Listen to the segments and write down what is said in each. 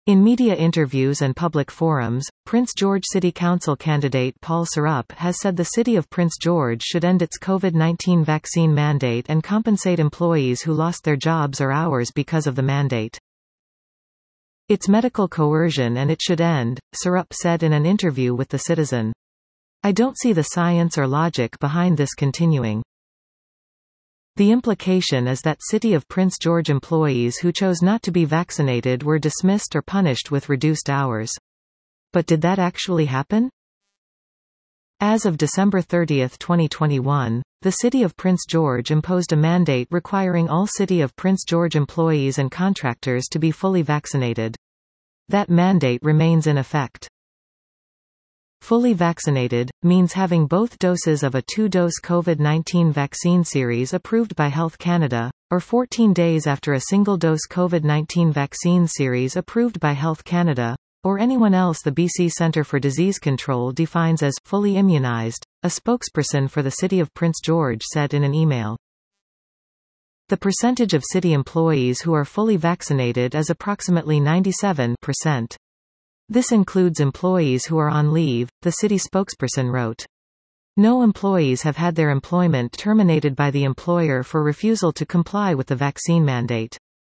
In media interviews and public forums, Prince George City Council candidate Paul Sarup has said the city of Prince George should end its COVID-19 vaccine mandate and compensate employees who lost their jobs or hours because of the mandate. It's medical coercion and it should end, Sarup said in an interview with The Citizen. I don't see the science or logic behind this continuing. The implication is that City of Prince George employees who chose not to be vaccinated were dismissed or punished with reduced hours. But did that actually happen? As of December 30, 2021, the City of Prince George imposed a mandate requiring all City of Prince George employees and contractors to be fully vaccinated. That mandate remains in effect. Fully vaccinated means having both doses of a 2-dose COVID-19 vaccine series approved by Health Canada, or 14 days after a single-dose COVID-19 vaccine series approved by Health Canada, or anyone else the BC Centre for Disease Control defines as fully immunised, a spokesperson for the City of Prince George said in an email. The percentage of city employees who are fully vaccinated is approximately 97%. This includes employees who are on leave, the city spokesperson wrote. No employees have had their employment terminated by the employer for refusal to comply with the vaccine mandate.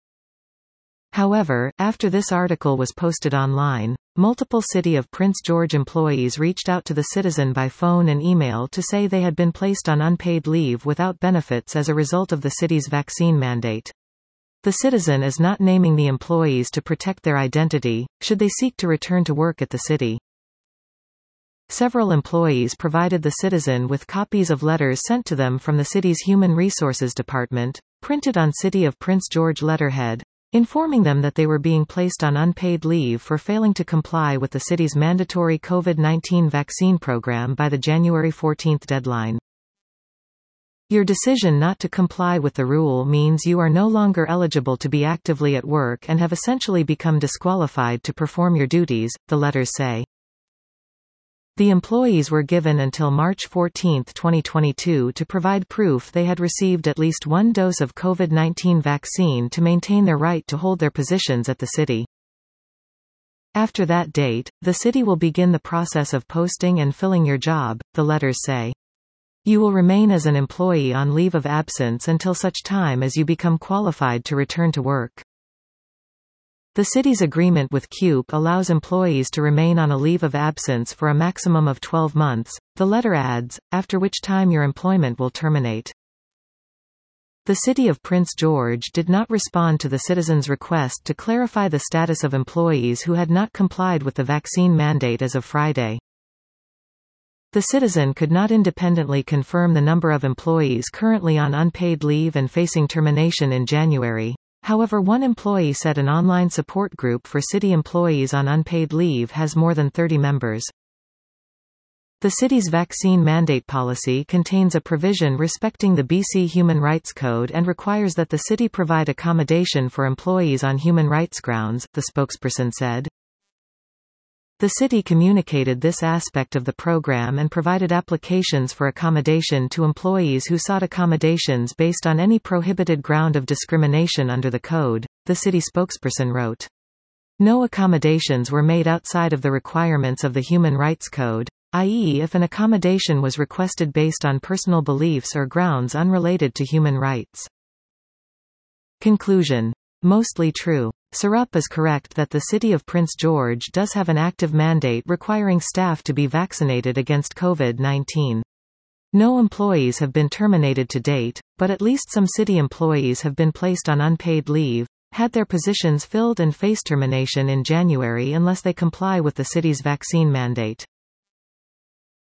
However, after this article was posted online, multiple City of Prince George employees reached out to The Citizen by phone and email to say they had been placed on unpaid leave without benefits as a result of the city's vaccine mandate. The Citizen is not naming the employees to protect their identity, should they seek to return to work at the city. Several employees provided The Citizen with copies of letters sent to them from the city's Human Resources Department, printed on City of Prince George letterhead, informing them that they were being placed on unpaid leave for failing to comply with the city's mandatory COVID-19 vaccine program by the January 14 deadline. Your decision not to comply with the rule means you are no longer eligible to be actively at work and have essentially become disqualified to perform your duties, the letters say. The employees were given until March 14, 2022 to provide proof they had received at least one dose of COVID-19 vaccine to maintain their right to hold their positions at the city. After that date, the city will begin the process of posting and filling your job, the letters say. You will remain as an employee on leave of absence until such time as you become qualified to return to work. The city's agreement with CUPE allows employees to remain on a leave of absence for a maximum of 12 months, the letter adds, after which time your employment will terminate. The City of Prince George did not respond to the Citizen's request to clarify the status of employees who had not complied with the vaccine mandate as of Friday. The Citizen could not independently confirm the number of employees currently on unpaid leave and facing termination in January. However, one employee said an online support group for city employees on unpaid leave has more than 30 members. The city's vaccine mandate policy contains a provision respecting the BC Human Rights Code and requires that the city provide accommodation for employees on human rights grounds, the spokesperson said. The city communicated this aspect of the program and provided applications for accommodation to employees who sought accommodations based on any prohibited ground of discrimination under the code, the city spokesperson wrote. No accommodations were made outside of the requirements of the Human Rights Code, i.e., if an accommodation was requested based on personal beliefs or grounds unrelated to human rights. Conclusion. Mostly true. Sarup is correct that the City of Prince George does have an active mandate requiring staff to be vaccinated against COVID-19. No employees have been terminated to date, but at least some city employees have been placed on unpaid leave, had their positions filled and face termination in January unless they comply with the city's vaccine mandate.